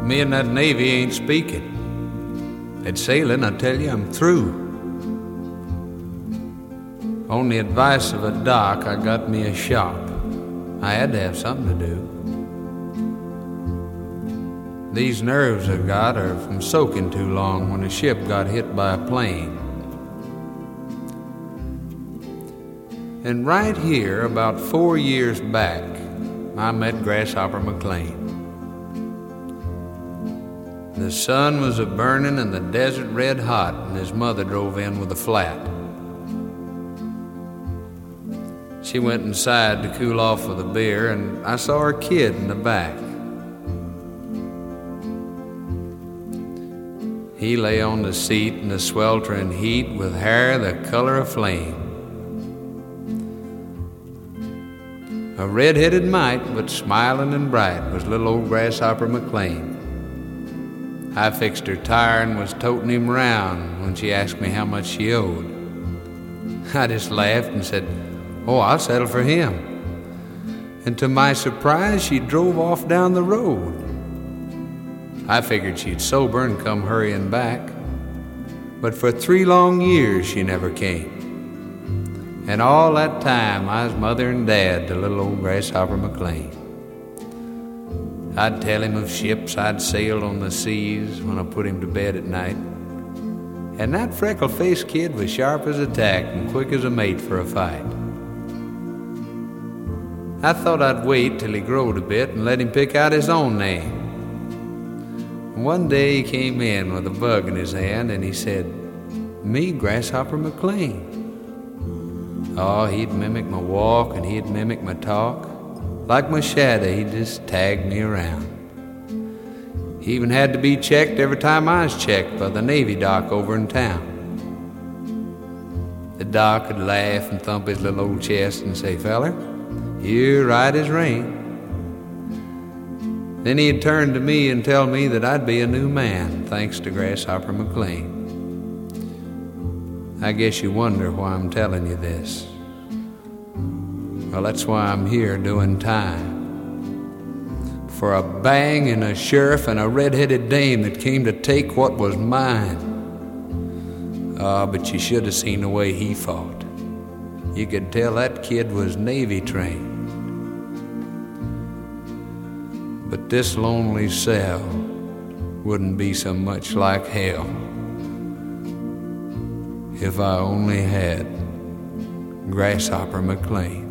Me and that Navy ain't speaking. At sailing, I tell you, I'm through. On the advice of a doc, I got me a shop. I had to have something to do. These nerves I've got are from soaking too long when a ship got hit by a plane. And right here, about 4 years back, I met Grasshopper McLean. The sun was a-burning and the desert red hot, and his mother drove in with a flat. She went inside to cool off with a beer, and I saw her kid in the back. He lay on the seat in the sweltering heat with hair the color of flame. A red-headed mite, but smiling and bright, was little old Grasshopper McLean. I fixed her tire and was toting him round when she asked me how much she owed. I just laughed and said, "Oh, I'll settle for him." And to my surprise, she drove off down the road. I figured she'd sober and come hurrying back, but for 3 long years she never came. And all that time I was mother and dad to little old Grasshopper McLean. I'd tell him of ships I'd sailed on the seas when I put him to bed at night. And that freckle-faced kid was sharp as a tack and quick as a mate for a fight. I thought I'd wait till he growed a bit and let him pick out his own name. One day he came in with a bug in his hand and he said, "Me, Grasshopper McLean." Oh, he'd mimic my walk and he'd mimic my talk. Like my shadow, he'd just tag me around. He even had to be checked every time I was checked by the Navy doc over in town. The doc would laugh and thump his little old chest and say, "Feller, you're right as rain." Then he'd turn to me and tell me that I'd be a new man, thanks to Grasshopper McLean. I guess you wonder why I'm telling you this. Well, that's why I'm here doing time. For a bang and a sheriff and a red-headed dame that came to take what was mine. But you should have seen the way he fought. You could tell that kid was Navy trained. But this lonely cell wouldn't be so much like hell if I only had Grasshopper McLean.